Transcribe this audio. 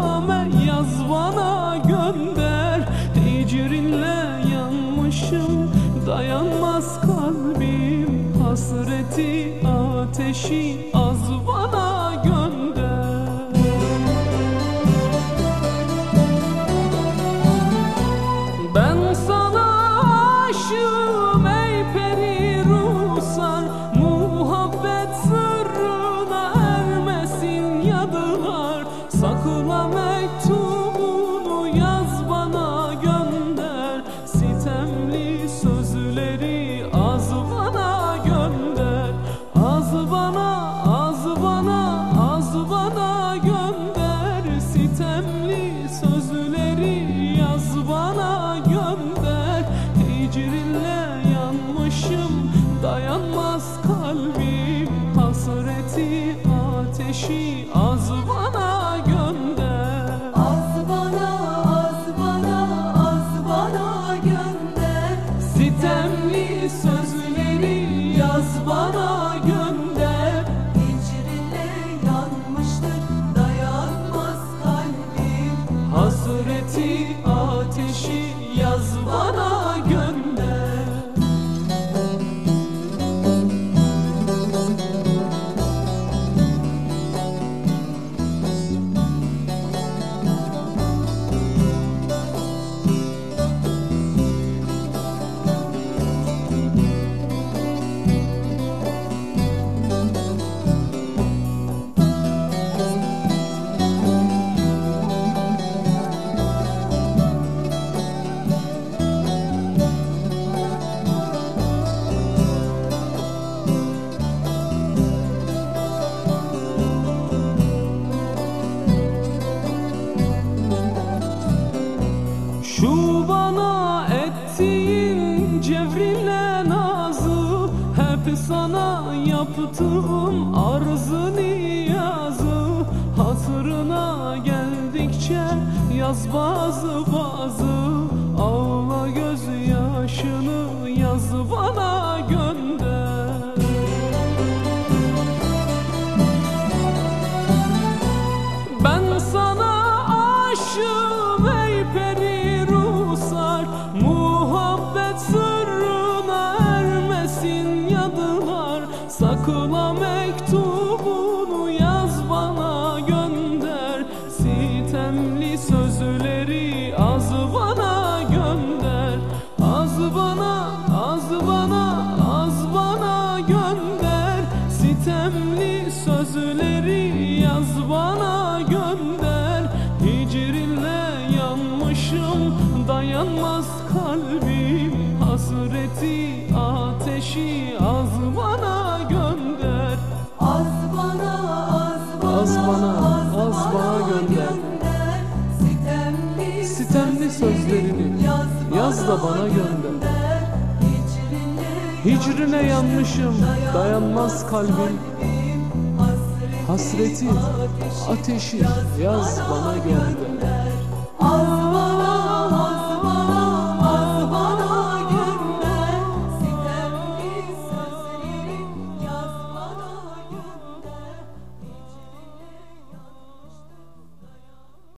name yaz bana gönder. Hicrinle yanmışım, dayanmaz kalbim. Hasreti ateşi az bana gönder. Ben sana aşığım ey peri ruhsar. Muhabbet sırrına ermesin yadılar. Sakla mektubunu yaz bana gönder. Sitemli sözleri az bana gönder. Az bana, az bana, az bana gönder. Sitemli sözleri yaz bana gönder. Hicrinle yanmışım, dayanmaz kalbim. Hasreti ateşi az bana gönder. Az bana, az bana, az bana gönder. Sitemli sözleri yaz bana gönder. Hicrinle yanmıştır, dayanmaz kalbim. Hasreti ateşi yaz bana gönder. Şu bana ettiğin cevrinle nazı, hep sana yaptığım arzı niyazı. Hatırına geldikçe yaz bazı ağla gözyaşını yaz bana gönder. Ben sana aşığım ey peri ruhsar. Muhabbet sırrına ermesin yadılar. Sakla mektubunu yaz bana gönder. Sitemli sözleri az bana gönder. Az bana, az bana, az bana gönder. Sitemli sözleri yaz bana gönder. Hicrinle yanmışım, dayanmaz kalbim. Hasreti ateşi az bana gönder. Az bana, az bana, Az bana, az bana gönder. Sitemli sözlerini yaz da bana gönder. Hicrine yanmışım, dayanmaz kalbim. Hasreti ateşi yaz bana gönder.